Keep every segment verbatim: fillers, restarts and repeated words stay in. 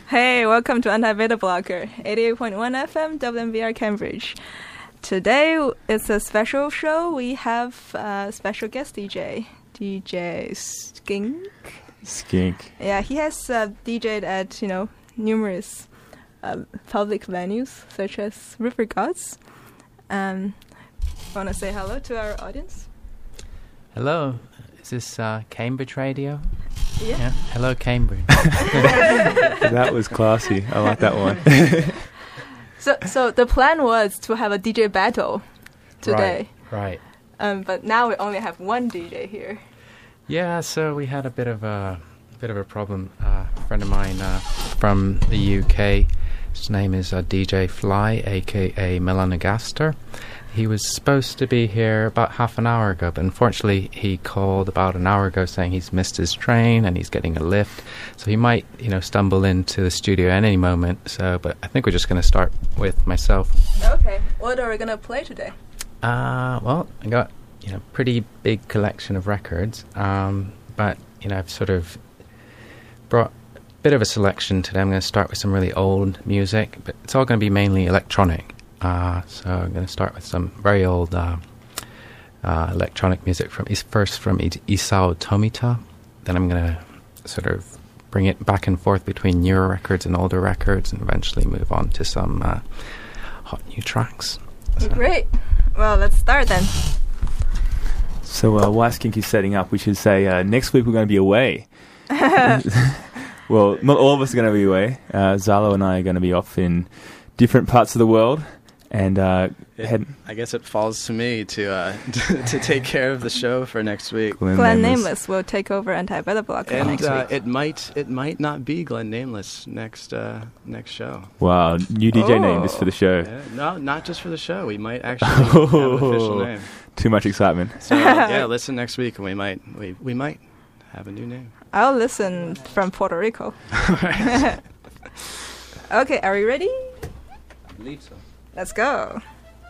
Hey, welcome to Anti-Beta Blocker, eighty-eight point one F M, W M B R Cambridge. Today it's a special show. We have a special guest D J, D J Skink. Skink. Yeah, he has uh, D J'd at, you know, numerous uh, public venues, such as River Gods. Um, want to say hello to our audience? Hello, is this uh, Cambridge Radio? Yeah. yeah. Hello, Cambridge. That was classy. I like that one. so, so the plan was to have a D J battle today. Right. right. Um, but now we only have one D J here. Yeah. So we had a bit of a bit of a problem. Uh, a friend of mine uh, from the U K. His name is uh, D J Fly, aka Melanogaster. He was supposed to be here about half an hour ago, but unfortunately he called about an hour ago saying he's missed his train and he's getting a lift. So he might, you know, stumble into the studio at any moment. So, but I think we're just going to start with myself. Okay. What are we going to play today? Uh, well, I got, you know, pretty big collection of records. Um, but, you know, I've sort of brought a bit of a selection today. I'm going to start with some really old music, but it's all going to be mainly electronic. Uh, so I'm going to start with some very old uh, uh, electronic music from is first from I- Isao Tomita. Then I'm going to sort of bring it back and forth between newer records and older records, and eventually move on to some uh, hot new tracks. So. Great. Well, let's start then. So uh, while Skink is setting up, we should say uh, next week we're going to be away. Well, not all of us are going to be away. Uh, Zalo and I are going to be off in different parts of the world. And uh, it, head I guess it falls to me to uh, to take care of the show for next week. Glenn, Glenn Nameless. Nameless will take over Anti-Beta Blocker And next uh, week. it might it might not be Glenn Nameless next uh, next show. Wow, new D J Oh. name just for the show. Yeah, no, not just for the show. We might actually have an official name. Too much excitement. So yeah, listen next week, and we might we we might have a new name. I'll listen from Puerto Rico. Right. Okay, are you ready? I believe so. Let's go.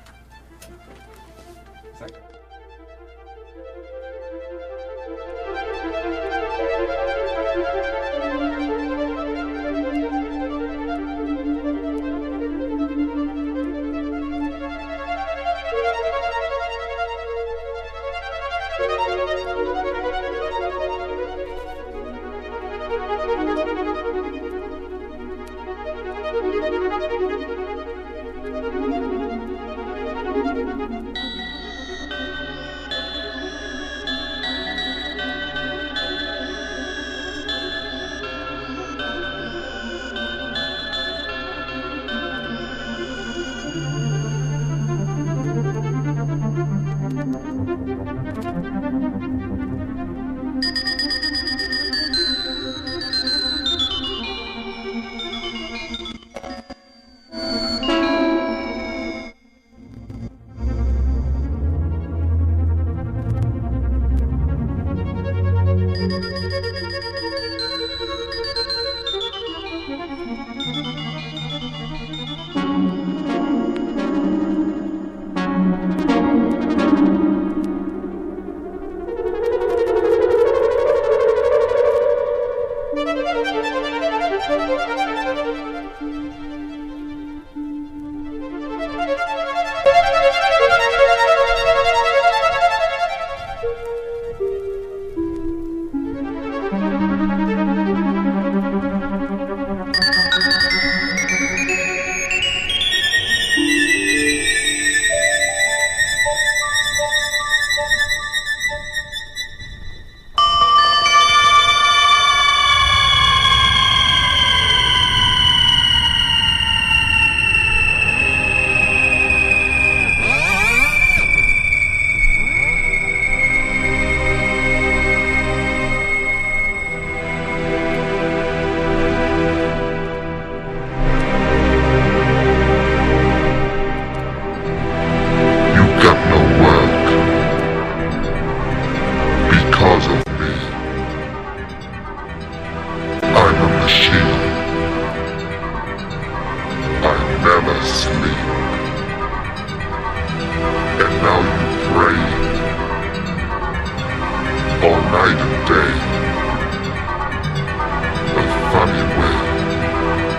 all night and day. A funny way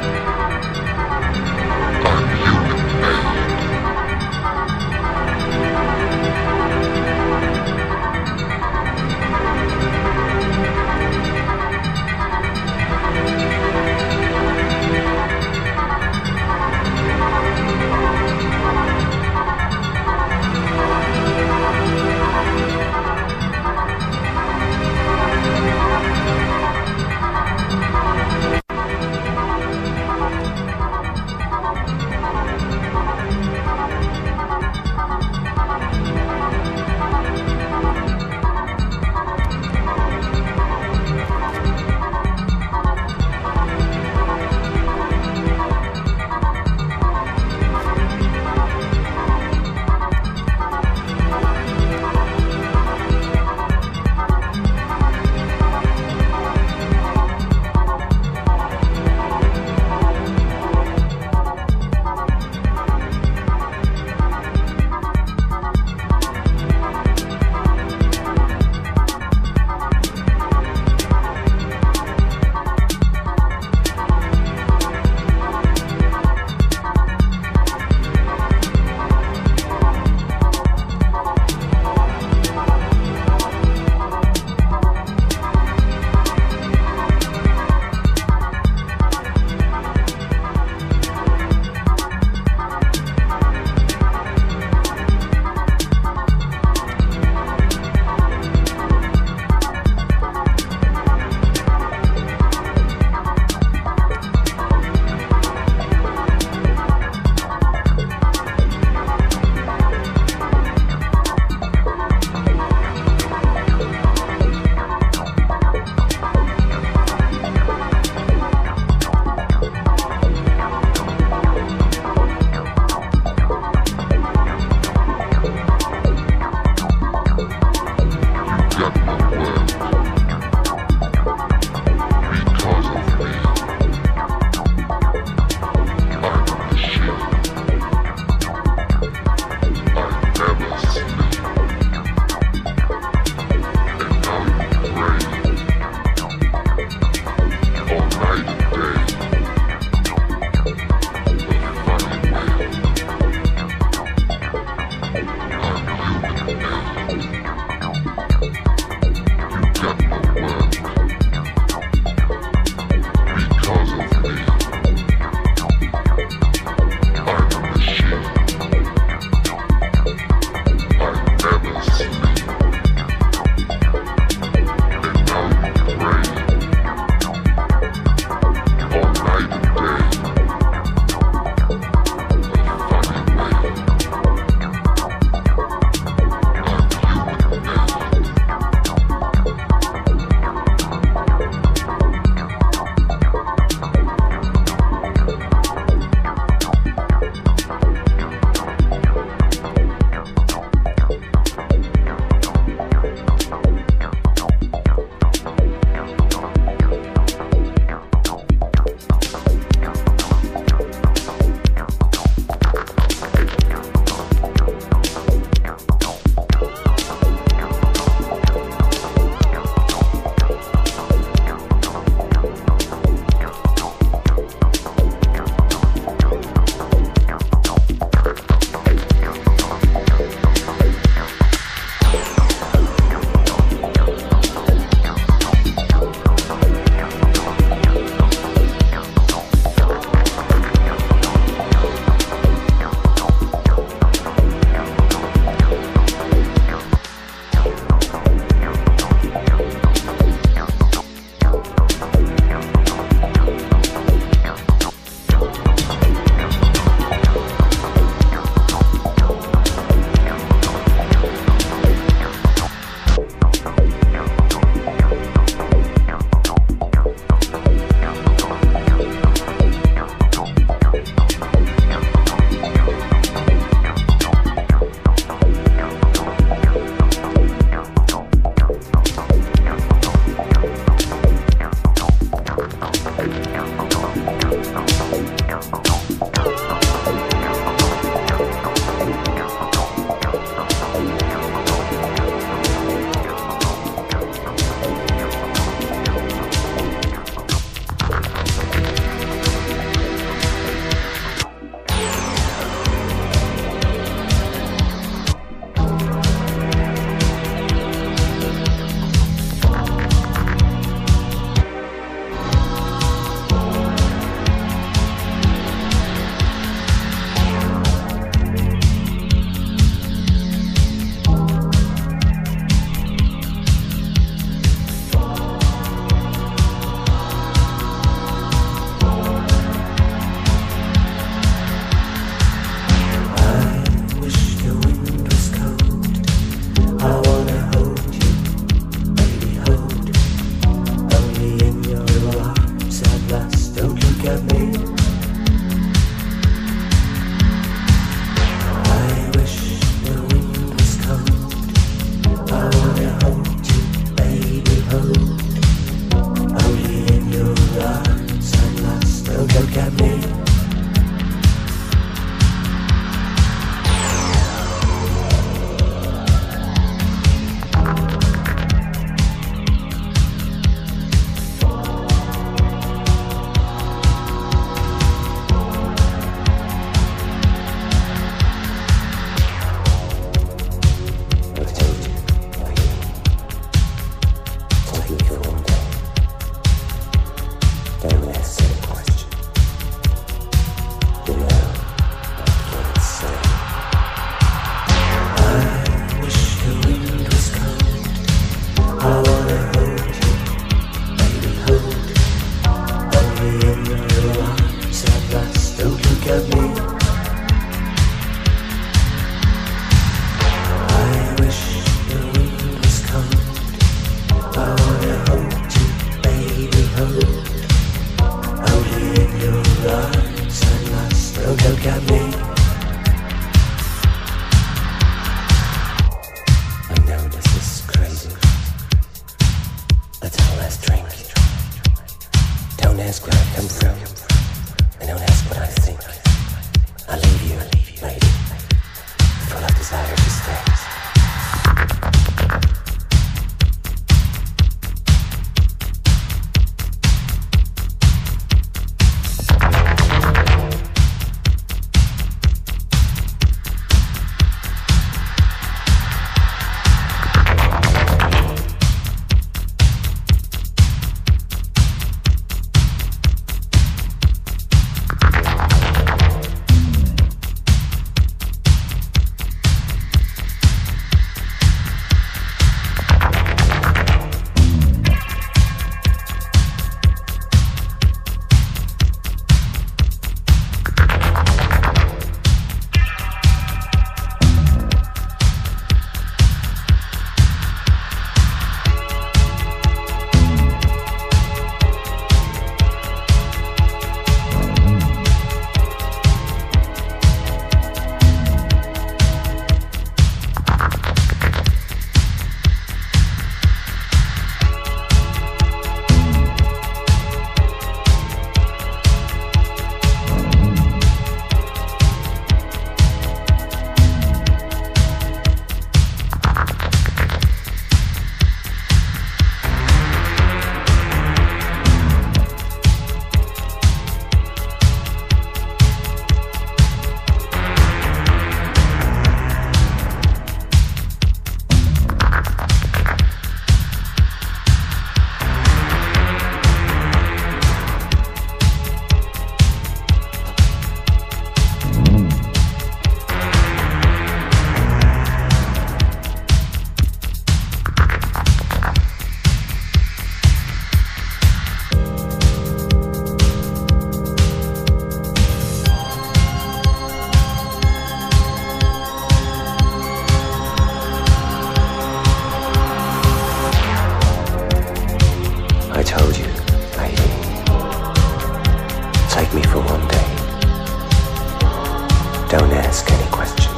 Don't ask any question.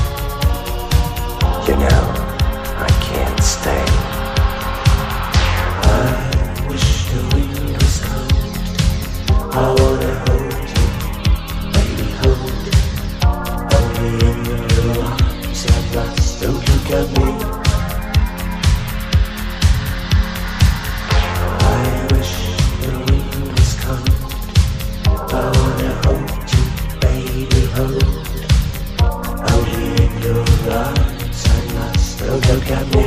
You know, I can't stay. I wish the wind was cold. I wanna hold you, baby, hold. Only in your arms at last. Don't look at me. I wish the wind was cold. I wanna hold you, baby, hold. Only in your arms at last. Don't look at me.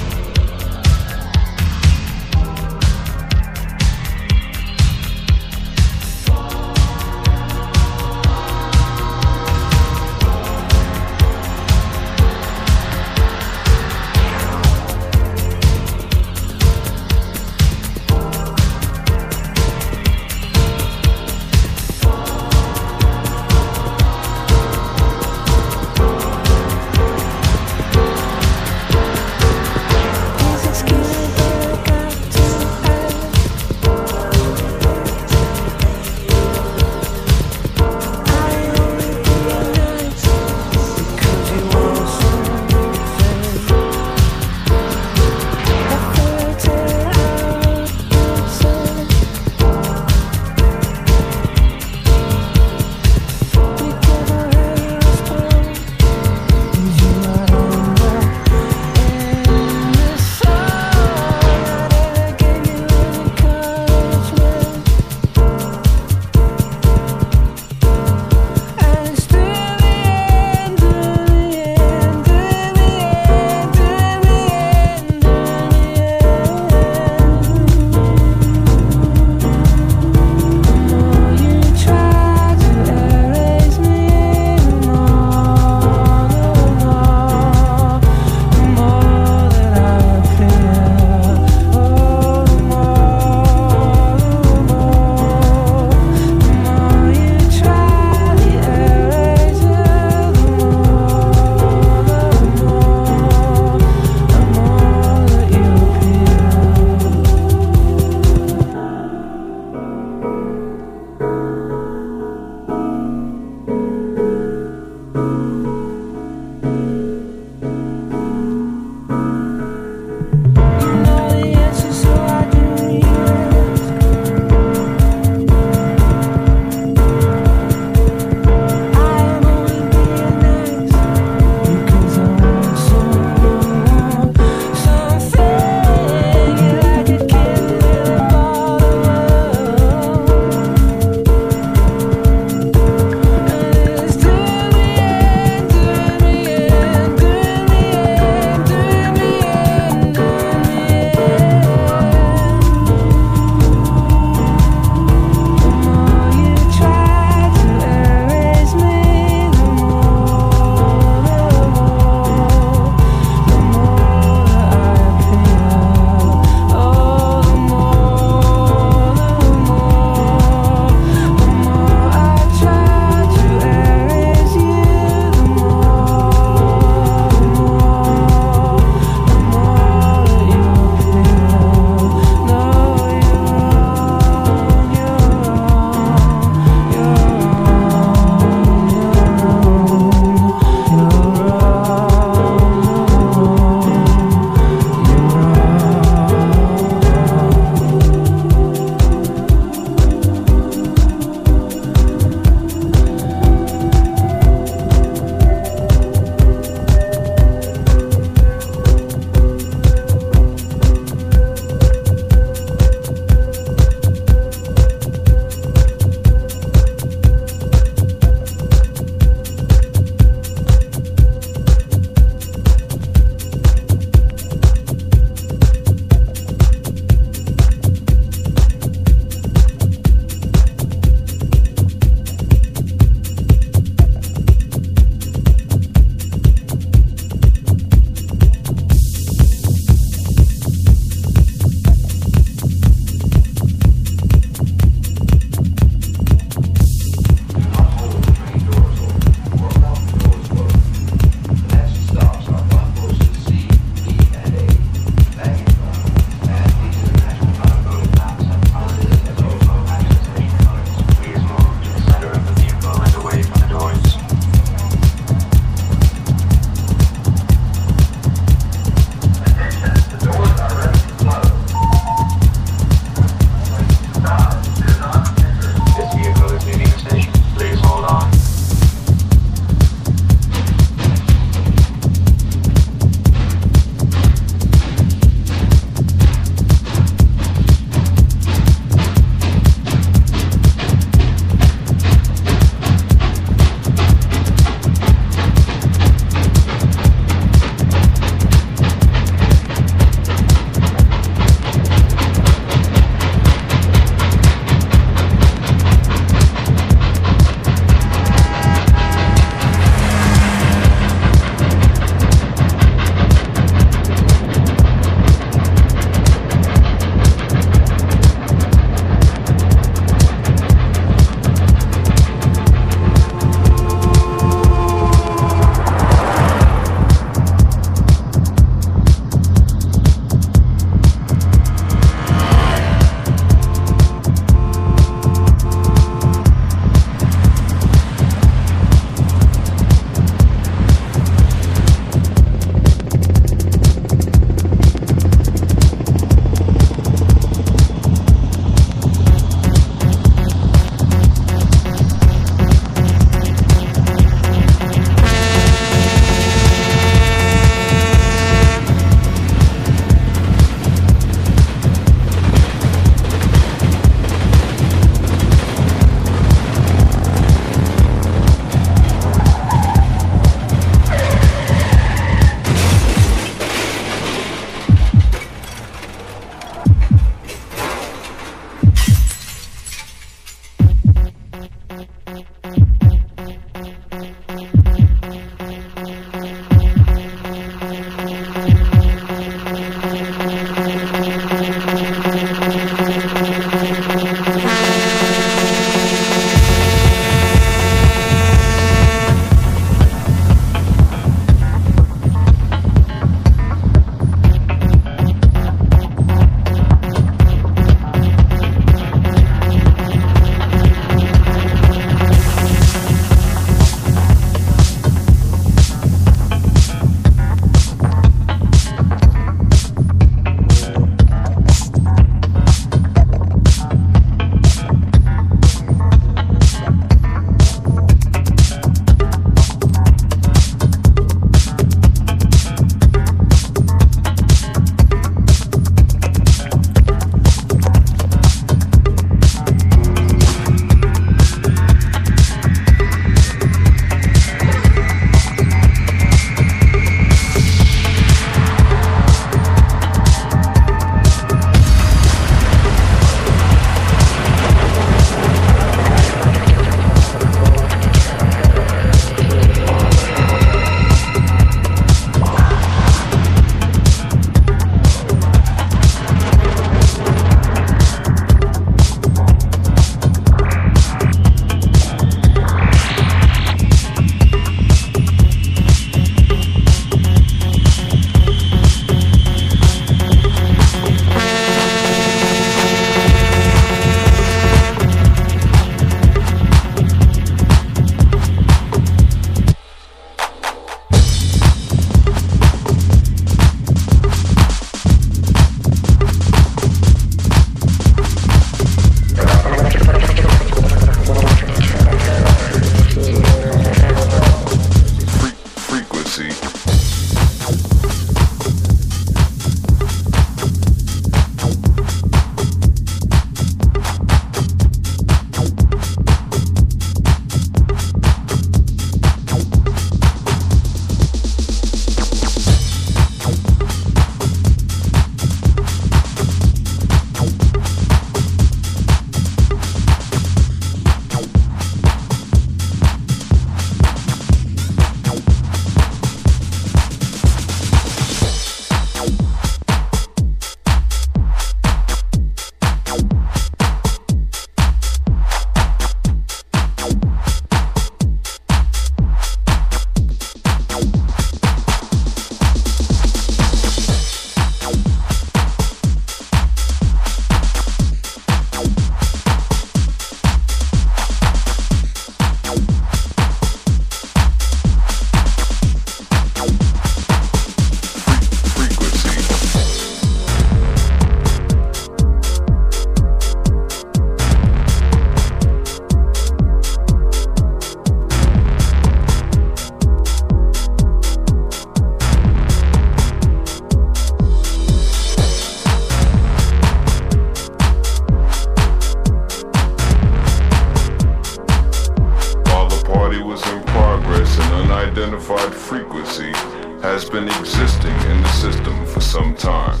some time.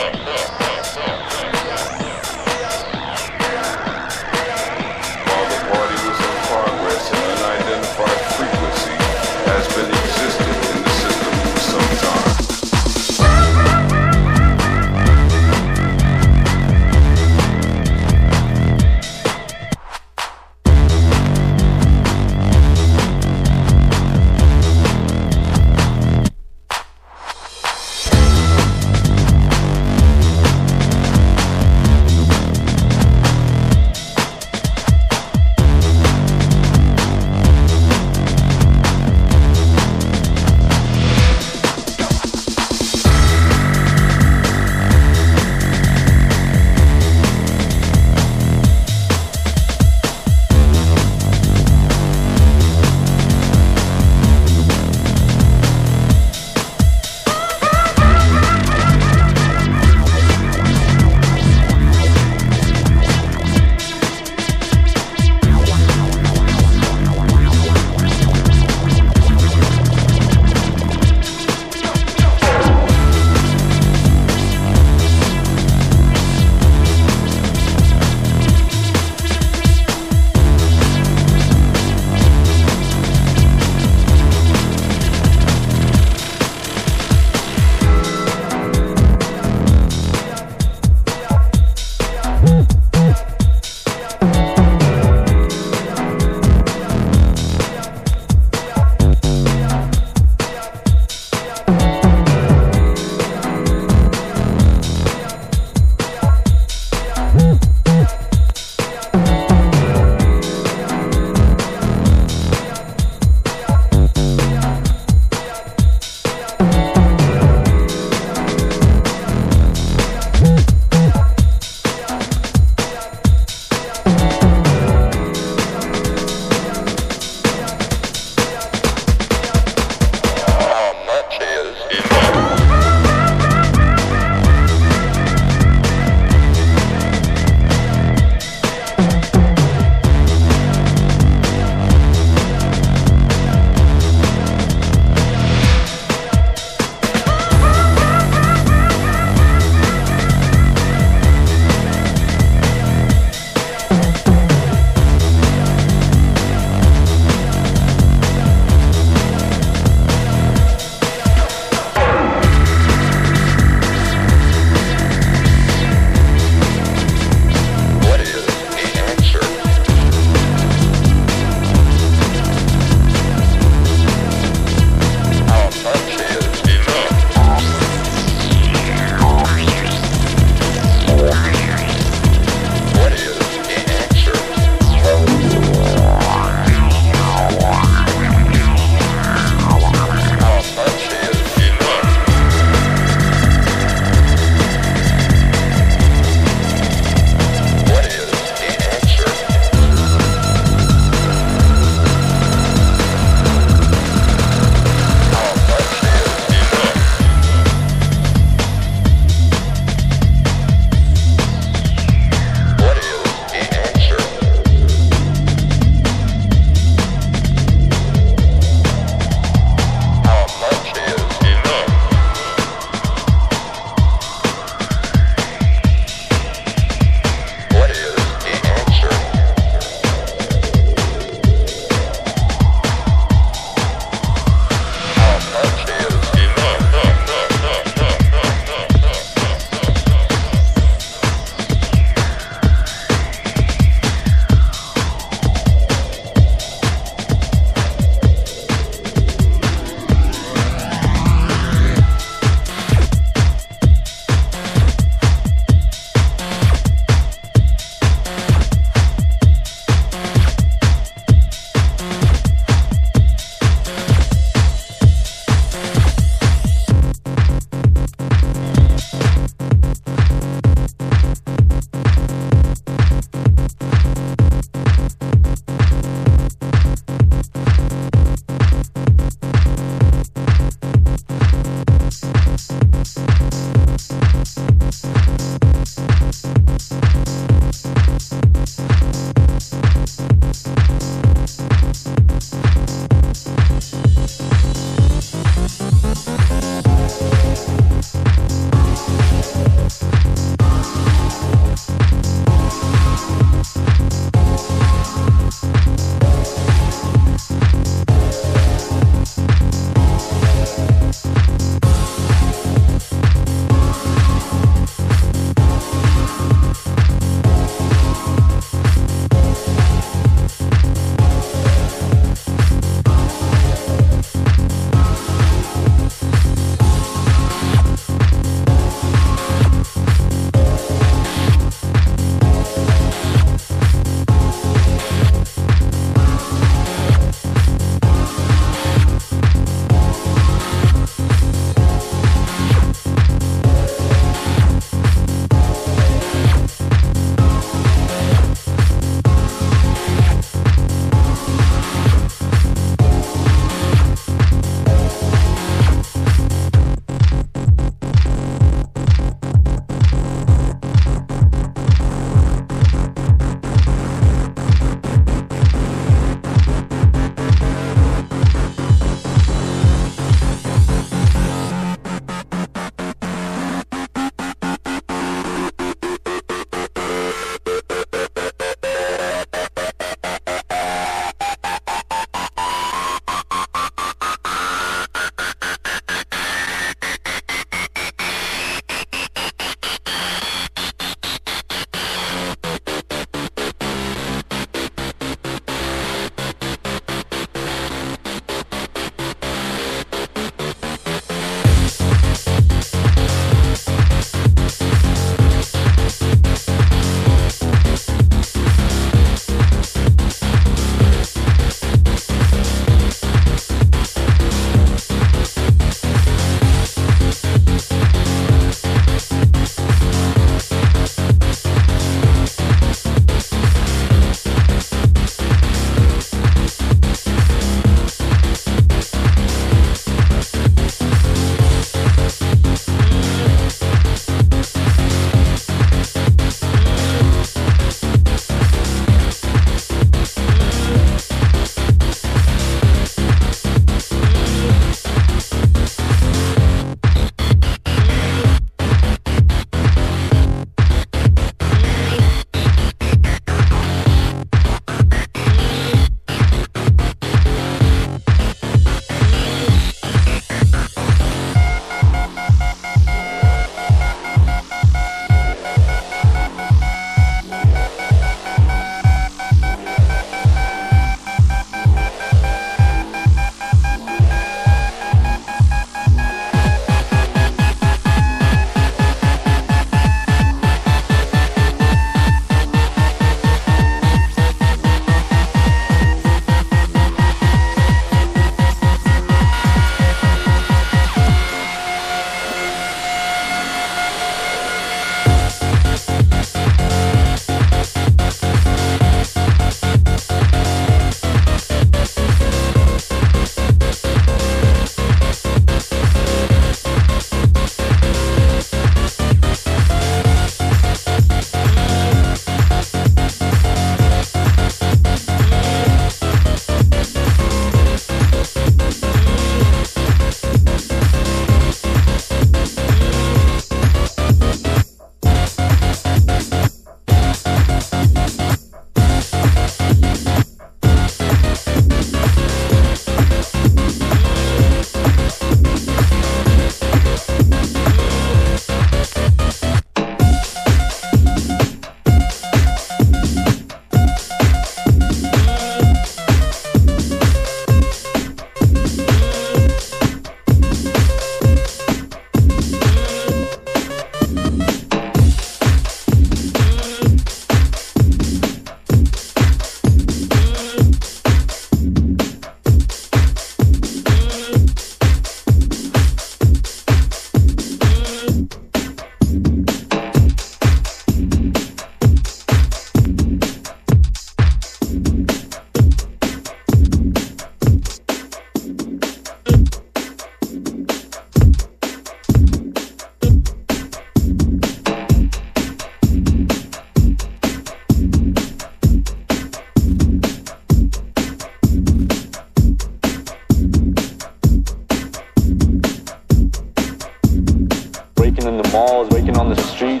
Breaking in the malls, breaking on the streets.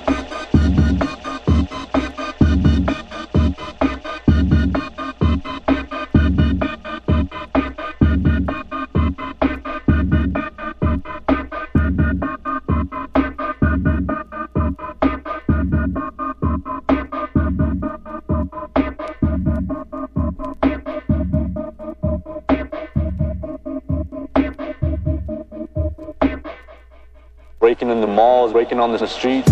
Breaking in the malls, breaking on the streets.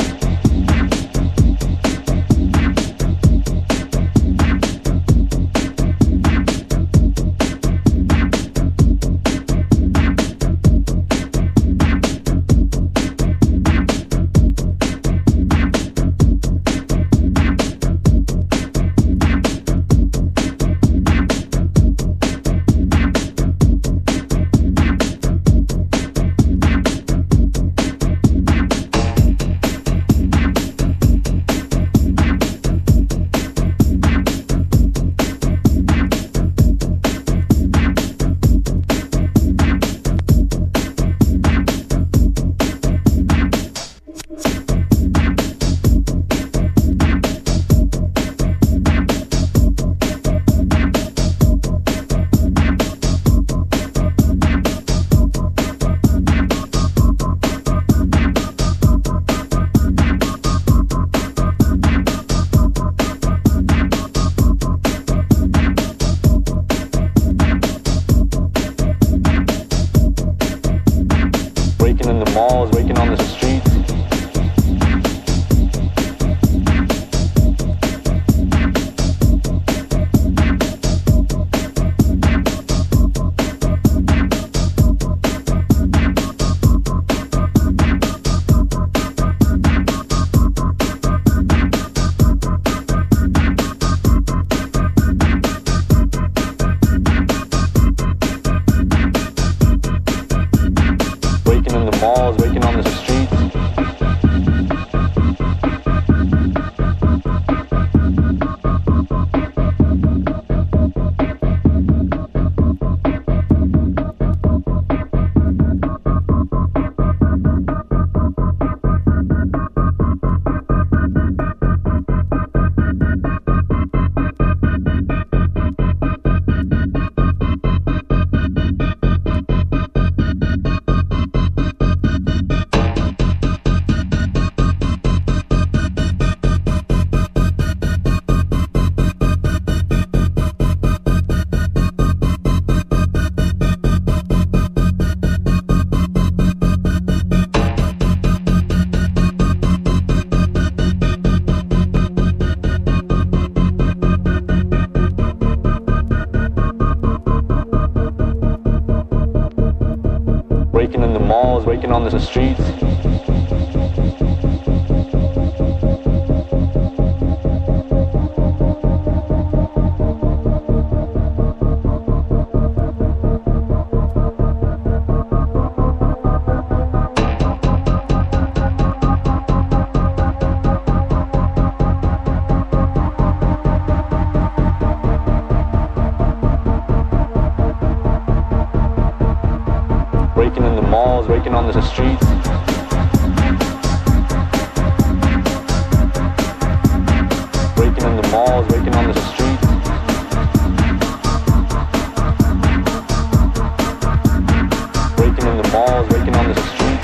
Malls, breaking on the streets. Breaking in the malls, breaking on the streets. Breaking in the malls, breaking on the streets. Breaking in the malls, breaking on the streets. Breaking in the malls, breaking on the streets. Breaking in the malls, breaking on the streets.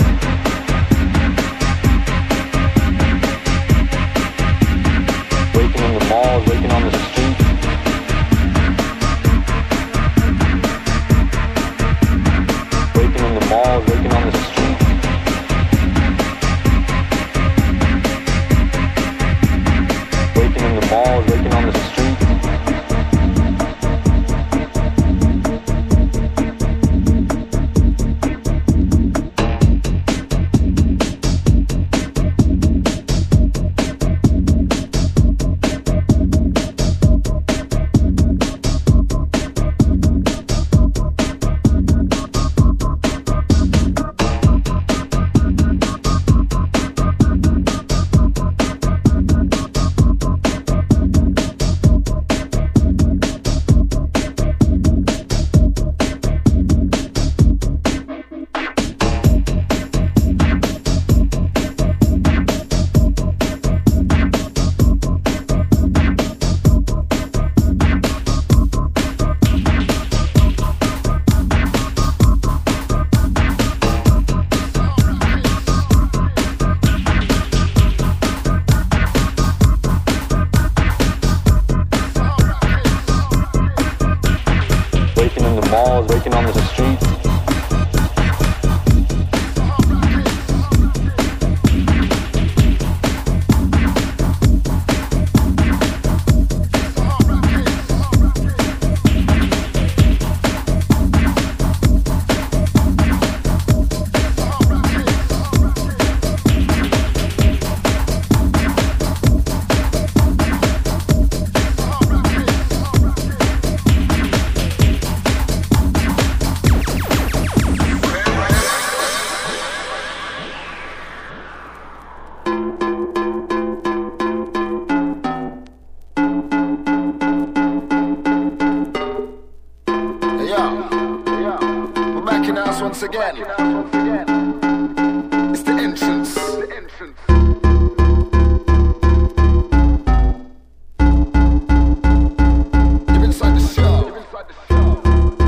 Breaking in the malls, breaking on the streets. Breaking in the malls, breaking on the streets. Breaking in the malls, breaking on the streets. breaking on the street. Once again, it's the entrance. The entrance. You're inside the show. You're inside the show.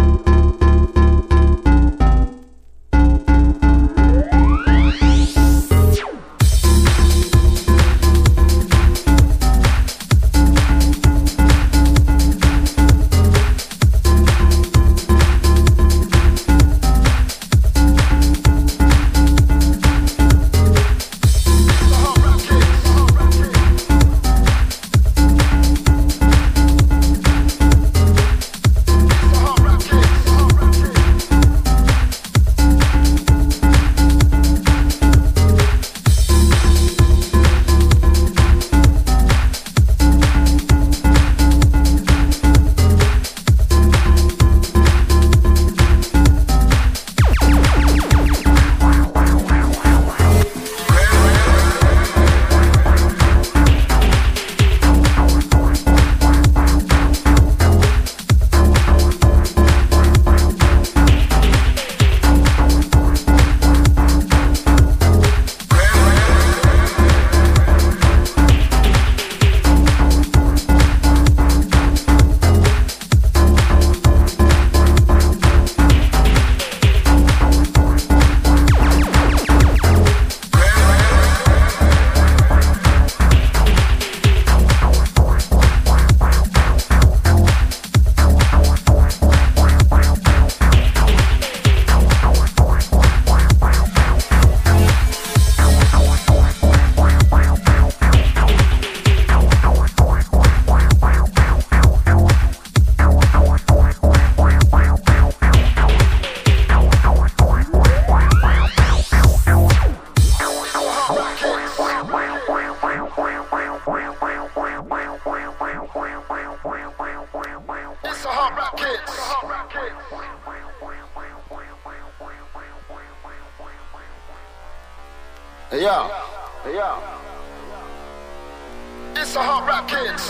Hey yo, hey yo. It's a hot rap kids.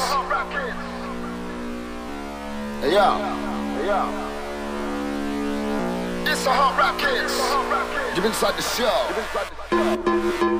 Hey yo, hey yo. It's a hot rap kids. You're inside the show.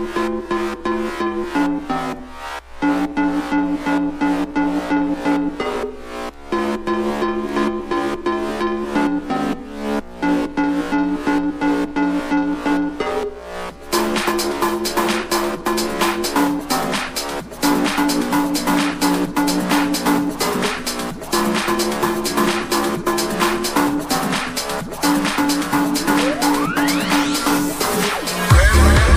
We're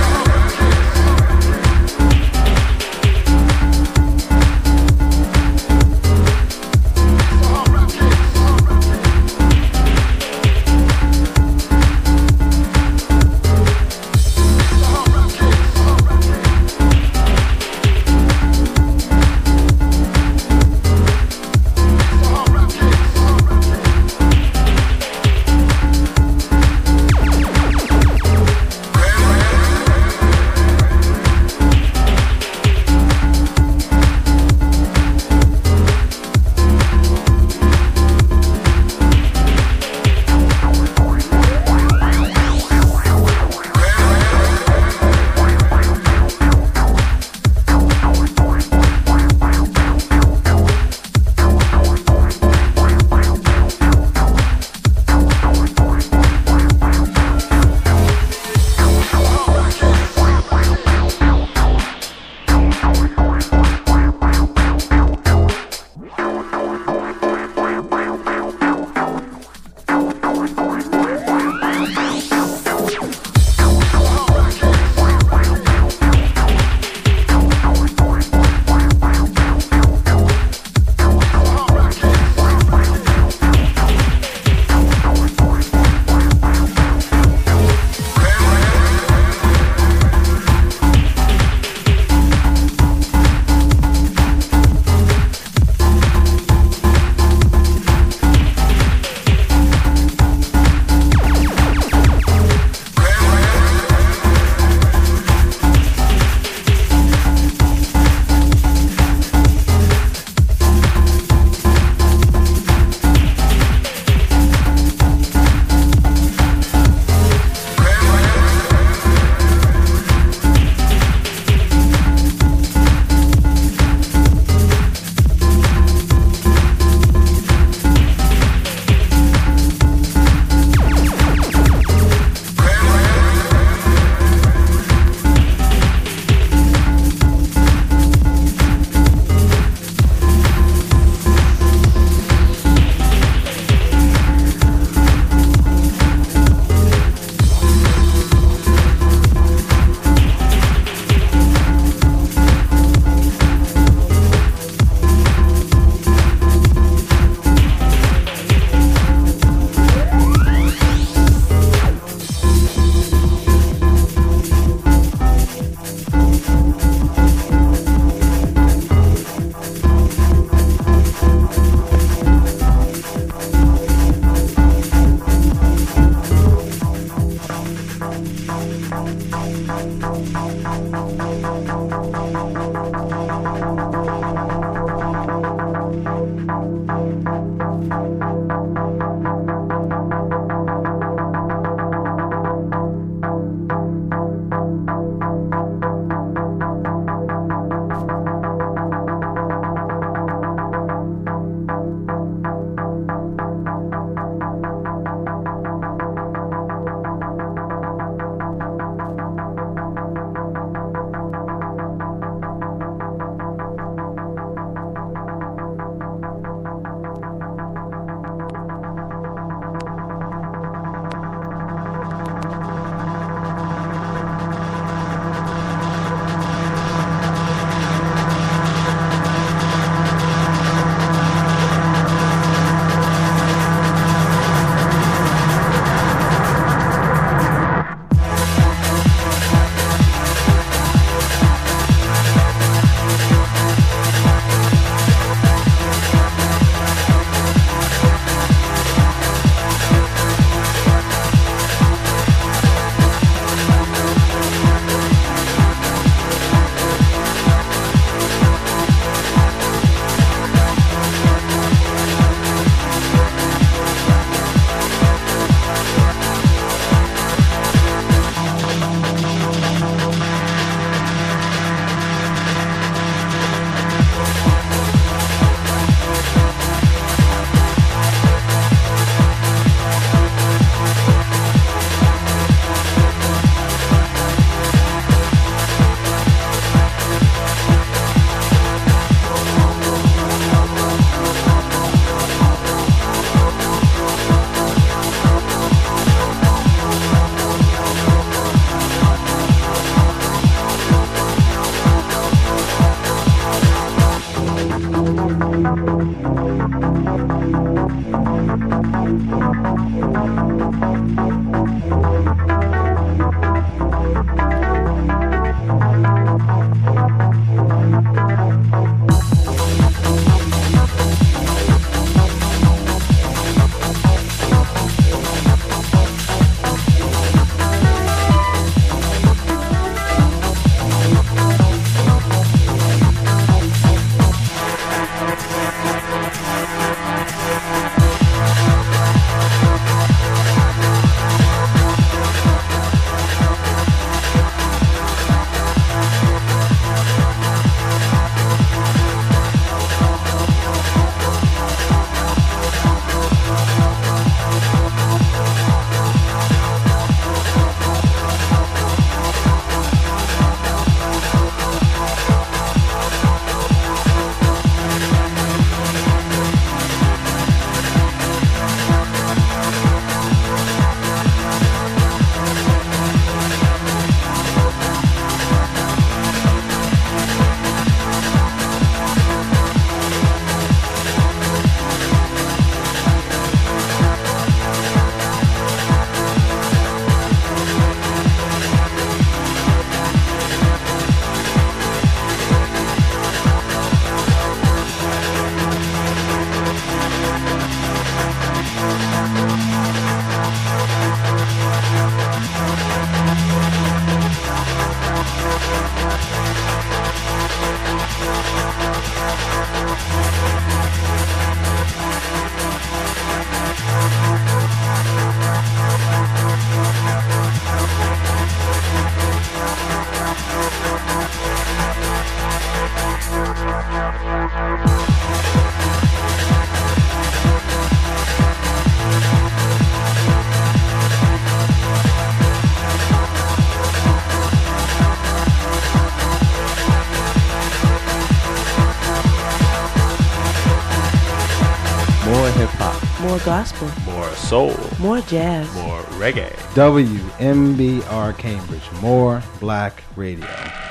More gospel. More soul. More jazz. More reggae. W M B R Cambridge. More Black Radio.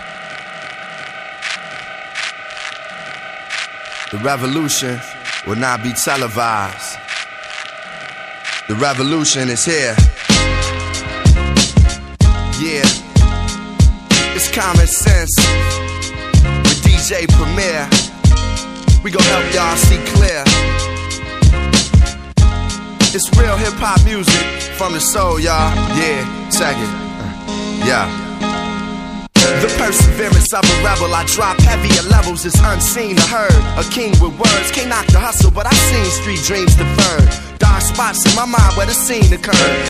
The revolution will not be televised. The revolution is here. Yeah. It's common sense. With D J Premier, we gon' help y'all see clear. It's real hip-hop music from the soul, y'all. Yeah, check it. Uh, yeah. perseverance of a rebel. I drop heavier levels, it's unseen or heard. A king with words, can't knock the hustle, but I've seen street dreams deferred. Dark spots in my mind where the scene occurred.